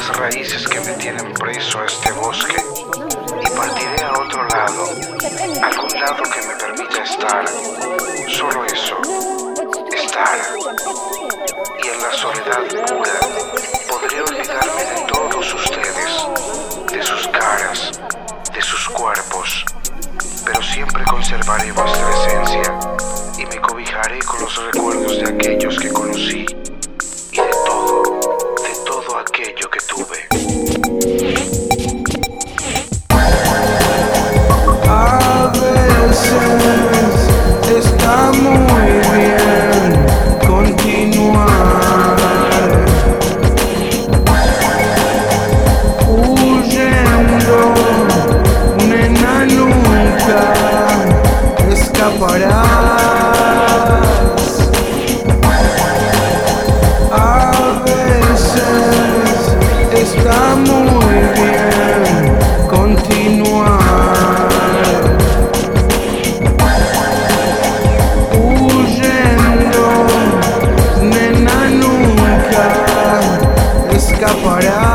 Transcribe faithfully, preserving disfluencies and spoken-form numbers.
las raíces que me tienen preso a este bosque y partiré a otro lado, algún lado que me permita estar, solo eso, estar. Y en la soledad pura podré olvidarme de todos ustedes, de sus caras, de sus cuerpos, pero siempre conservaré vuestra esencia y me cobijaré con los recuerdos de aquellos que conocí y de todo, de todo aquello que tuve. A veces está muy bien continuar huyendo, nena, nunca escaparás. A veces está muy bien continuar huyendo, nena, nunca escaparás.